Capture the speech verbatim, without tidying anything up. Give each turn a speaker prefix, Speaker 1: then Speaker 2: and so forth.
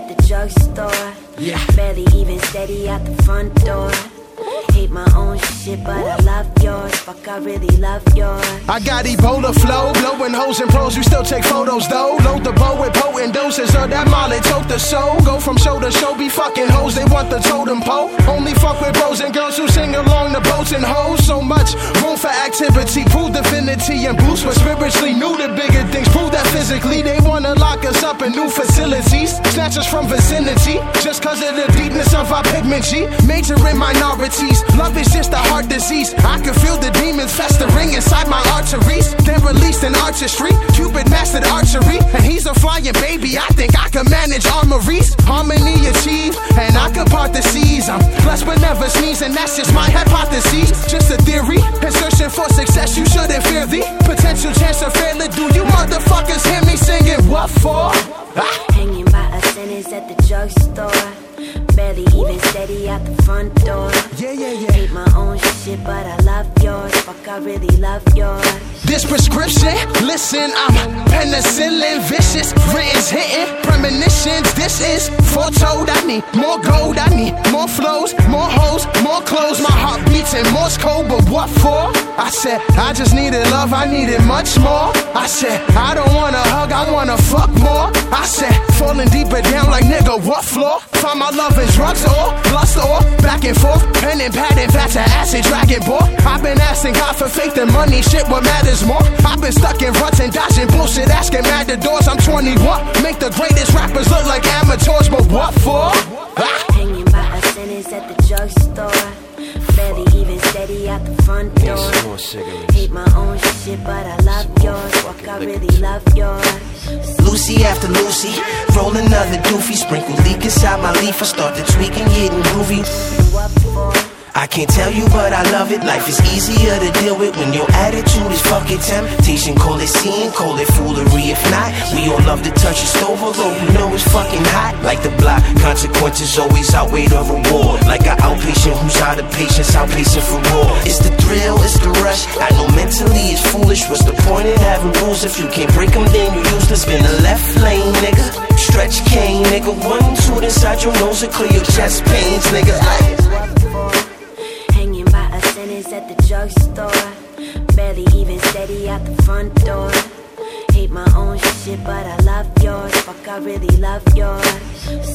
Speaker 1: at the drugstore. Yeah. Barely even steady out the front door. Hate my own shit, but I love yours. Fuck, I really love yours.
Speaker 2: I got Ebola flow, blowing hoes and pros. We still take photos though. Load the bow with potent doses of that molly. Tote the soul. Go from show to show, be fucking hoes. They want the totem pole. Only fuck with bros and girls who sing along the boats and hoes. So much room for activity. Prove divinity and boost. We're spiritually new to bigger things. Prove that physically they wanna lock us up in new facilities. Snatch us from vicinity. Just cause of the deepness of our pigment G. Major in minorities. Love is just a heart disease. I can feel the demons festering inside my arteries. Then released in artistry. Cupid mastered archery. And he's a flying baby. I think I can manage armories. Harmony achieved. And I can part the seas. I'm blessed but never sneeze. And that's just my hypothesis. Just a theory. And searching for success. You shouldn't fear the potential chance of failure. Do you motherfuckers hear me singing? What for? Ah.
Speaker 1: Hanging by a sentence at the drugstore. Barely even steady out the front door.
Speaker 2: Yeah, yeah, yeah.
Speaker 1: Hate my own shit, but I love yours. Fuck, I really love yours.
Speaker 2: This prescription, listen, I'm penicillin, vicious, written's hitting, premonitions. This is foretold. I need more gold, I need more flows, more hoes, more clothes. My heart beats in Morse code, but what for? I said, I just needed love, I needed much more. I said, I don't wanna hug, I wanna fuck more. I said, falling deeper down like nigga, what floor? Find my love in drugs or lust or back and forth, pen and pad and fat to acid, dragon ball. I've been asking God for faith and money, shit, what matters more? I've been stuck in ruts and dodging bullshit, asking matadors. I'm twenty-one, make the greatest rappers look like amateurs, but what for? Ah.
Speaker 1: Hanging by a sentence at the drugstore. Barely even steady out the front door. Hate my own shit, but I love yours. Fuck, I really love yours.
Speaker 3: Lucy after Lucy, roll another doofy. Sprinkle leak inside my leaf. I start to tweaking, getting groovy.
Speaker 1: What for?
Speaker 3: I can't tell you, but I love it. Life is easier to deal with when your attitude is fucking temptation. Call it sin, call it foolery. If not, we all love to touch a stove, although we know it's fucking hot. Like the block, consequences always outweigh the reward. Like an outpatient who's out of patience, outpacing for more. It's the thrill, it's the rush. I know mentally it's foolish. What's the point in having rules if you can't break them? Then you useless. Spin the left lane, nigga. Stretch cane, nigga. One, two inside your nose and clear your chest pains, nigga.
Speaker 1: Hanging by a sentence at the drugstore. Barely even steady out the front door. Hate my own shit, but I love yours. Fuck, I really love yours.